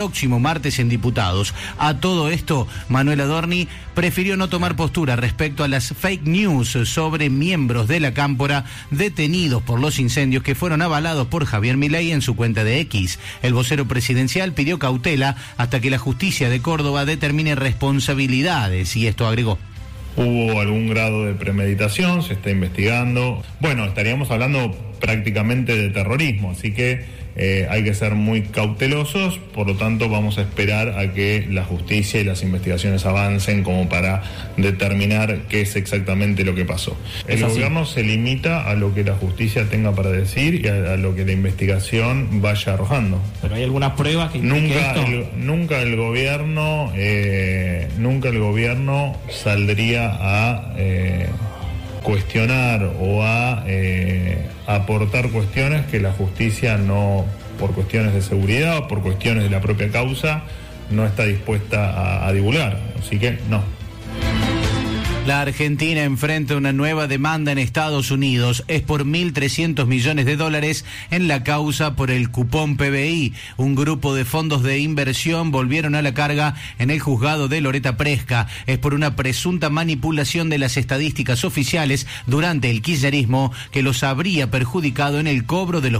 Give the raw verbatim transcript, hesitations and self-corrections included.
próximo martes en Diputados. A todo esto, Manuel Adorni prefirió no tomar postura respecto a las fake news sobre miembros de la Cámpora detenidos por los incendios que fueron avalados por Javier Milei en su cuenta de X. El vocero presidencial pidió cautela hasta que la justicia de Córdoba determine responsabilidades, y esto agregó. Hubo algún grado de premeditación, se está investigando. Bueno, estaríamos hablando prácticamente de terrorismo, así que eh, hay que ser muy cautelosos, por lo tanto vamos a esperar a que la justicia y las investigaciones avancen como para determinar qué es exactamente lo que pasó. El gobierno se limita a lo que la justicia tenga para decir y a, a lo que la investigación vaya arrojando. ¿Pero hay algunas pruebas que nunca esto? el, nunca el gobierno eh, nunca el gobierno saldría a eh, cuestionar o a eh, aportar cuestiones que la justicia no, por cuestiones de seguridad o por cuestiones de la propia causa, no está dispuesta a, a divulgar. Así que no. La Argentina enfrenta una nueva demanda en Estados Unidos. Es por mil trescientos millones de dólares en la causa por el cupón P B I. Un grupo de fondos de inversión volvieron a la carga en el juzgado de Loreta Presca. Es por una presunta manipulación de las estadísticas oficiales durante el kirchnerismo que los habría perjudicado en el cobro de los